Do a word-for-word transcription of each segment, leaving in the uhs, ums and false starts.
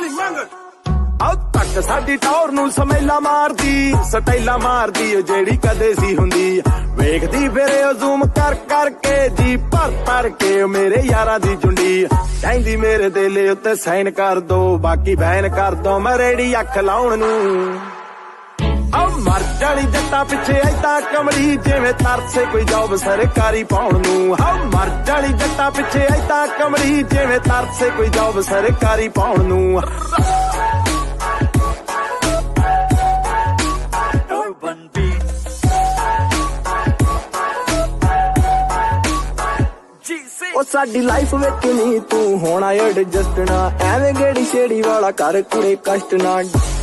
ਆਹ ਤੱਕ ਸਾਡੀ ਟੌਰ ਨੂੰ ਸਮੈਲਾ ਮਾਰਦੀ, ਸਟੈਲਾ ਮਾਰਦੀ ਓ ਜਿਹੜੀ ਕਦੇ ਸੀ ਹੁੰਦੀ। ਵੇਖਦੀ ਫਿਰੇ ਓ ਜ਼ੂਮ ਕਰ ਕਰਕੇ ਜੀ, ਭਰ ਭਰ ਕੇ ਮੇਰੇ ਯਾਰਾਂ ਦੀ ਚੁੰਡੀ। ਕਹਿੰਦੀ ਮੇਰੇ ਦਿਲ ਉੱਤੇ ਸਾਈਨ ਕਰ ਦੋ, ਬਾਕੀ ਬੈਨ ਕਰ ਦੋ ਮੈਂ ਰੇੜੀ ਅੱਖ ਲਾਉਣ ਨੂੰ। ਆ ਮਰ ਜਾਣੀ ਜੱਟਾਂ ਪਿੱਛੇ ਐਦਾਂ ਕਮਲੀ, ਜਿਵੇਂ ਤਰਸੇ ਕੋਈ ਜੌਬ ਸਰਕਾਰੀ ਪਾਉਣ ਨੂੰ। ਆ ਮਰ ਜਾਣੀ ਜੱਟਾਂ ਪਿੱਛੇ ਐਦਾਂ ਕਮਲੀ, ਜਿਵੇਂ ਤਰਸੇ ਕੋਈ ਜੌਬ ਸਰਕਾਰੀ ਪਾਉਣ ਨੂੰ। ਉਹ ਸਾਡੀ ਲਾਈਫ ਵਿੱਚ ਨੀ ਤੂੰ ਹੋਣਾ ਐਡਜਸਟ ਨਾ, ਐਵੇਂ ਗੇੜੀ ਛੇੜੀ ਵਾਲਾ ਕਰ ਕੁੜੇ ਕਸ਼ਟ ਨਾ।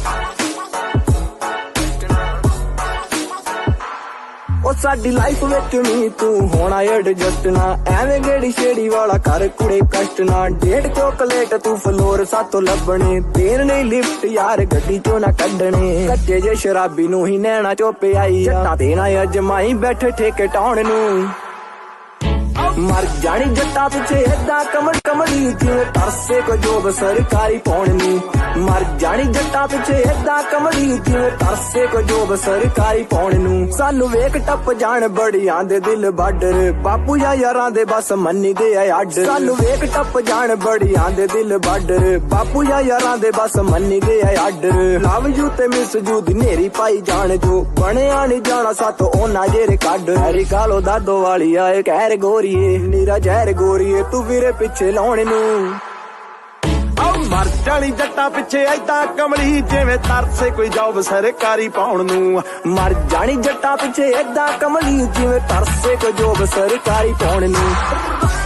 ਉਹ ਸਾਡੀ ਲਾਈਫ ਵਿੱਚ ਨੀ ਤੂੰ ਹੋਣਾ ਐਡਜਸਟ ਨਾ, ਐਵੇਂ ਗੇੜੀ ਛੇੜੀ ਵਾਲਾ ਕਰ ਕੁੜੇ ਕਸ਼ਟ ਨਾ। ਡੇਢ ਚੋਕਲੇਟ ਤੂੰ ਫਲੋਰ ਸਾਤੋਂ ਲੱਭਣੇ, ਦੇਣ ਨਹੀਂ ਲਿਫਟ ਯਾਰ ਗੱਡੀ ਚੋਂ ਨਾ ਕੱਢਣੇ। ਕੱਚੇ ਜੇ ਸ਼ਰਾਬੀ ਨੂੰ ਹੀ ਨੈਣਾ ਚੋਂ ਪਿਆਈ, ਜੱਟਾਂ ਦੇਣਾ ਅਜਮਾਈ ਬੈਠੇ ਠੇਕੇ ਟਾਉਣ ਨੂੰ। ਮਰ ਜਾਣੀ ਜੱਟਾਂ ਪਿੱਛੇ ਏਦਾਂ ਕਮੜ ਕਮੜੀ, ਜਿਵੇਂ ਤਰਸੇ ਕੋ ਜੋਬ ਸਰਕਾਰੀ ਪਾਉਣ ਨੂੰ। ਮਰ ਜਾਣੀ ਜੱਟਾਂ ਪਿੱਛੇ ਏਦਾਂ ਕਮੜੀ, ਜਿਵੇਂ ਤਰਸੇ ਕੋ ਜੋਬ ਸਰਕਾਰੀ ਪਾਉਣ ਨੂੰ। ਸਾਨੂੰ ਵੇਖ ਟੱਪ ਜਾਣ ਬੜੀਆਂ ਦੇ ਦਿਲ ਬਾਡਰ, ਬਾਪੂ ਜਾਂ ਯਾਰਾਂ ਦੇ ਬਸ ਮੰਨੀ ਦੇ ਆ ਅੱਡ। ਸਾਨੂੰ ਵੇਖ ਟੱਪ ਜਾਣ ਬੜੀਆਂ ਦੇ ਦਿਲ ਬਾਡਰ, ਬਾਪੂ ਜਾਂ ਯਾਰਾਂ ਦੇ ਬਸ ਮੰਨੀ ਦੇ ਆ ਅੱਡ। ਲਵ ਯੂ ਤੇ ਮਿਸ ਯੂ ਦੀ ਨੇਰੀ ਪਾਈ ਜਾਣ, ਜੋ ਬਣਿਆ ਨੀ ਜਾਣਾ ਸਾਤੋਂ ਉਹਨਾਂ ਜਿਹੜੇ ਕੱਢ। ਹੈਰੀ ਕਾਲੋ ਦਾਦੋ ਵਾਲੀ ਆਏ ਕਹਿਰ ਗੋਰੀਏ, ਨੀਰਾ ਜ਼ਹਿਰ ਗੋਰੀਏ ਤੂੰ ਵੀਰੇ ਪਿੱਛੇ ਲਾਉਣ ਨੂੰ। ਆਹ ਮਰ ਜਾਣੀ ਜੱਟਾਂ ਪਿੱਛੇ ਐਦਾਂ ਕਮਲੀ, ਜਿਵੇਂ ਤਰਸੇ ਕੋਈ ਜੌਬ ਸਰਕਾਰੀ ਪਾਉਣ ਨੂੰ। ਮਰ ਜਾਣੀ ਜੱਟਾਂ ਪਿੱਛੇ ਏਦਾਂ ਕਮਲੀ, ਜਿਵੇਂ ਤਰਸੇ ਕੋਈ ਜੌਬ ਸਰਕਾਰੀ ਪਾਉਣ ਨੂੰ।